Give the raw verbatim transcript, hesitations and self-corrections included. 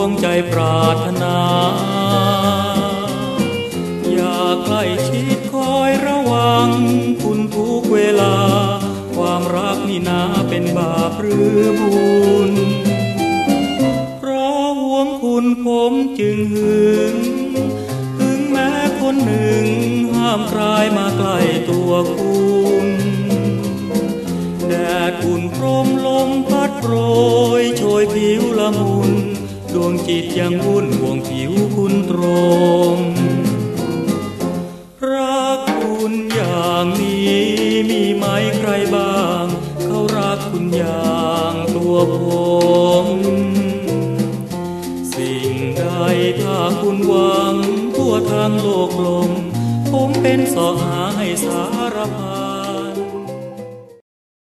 งใจปรารถนาอยากใกล้ชิดคอยระวังคุณทุกเวลาความรักนี่นาเป็นบาปหรือบุญเพราะห่วงคุณผมจึงหึงถึงแม้คนหนึ่งห้ามกลายมาใกล้ตัวคุณแดดอุ่นพรมลมพัดโปรยโชยผิวละมุนดวงจิตยังวุ่นห่วงผิวคุณตรงรักคุณอย่างนี้มีไหมใครบ้างเขารักคุณอย่างตัวผมสิ่งใดถ้าคุณหวังทั่วทางโลกลมผมเป็นสอหาให้สารพัน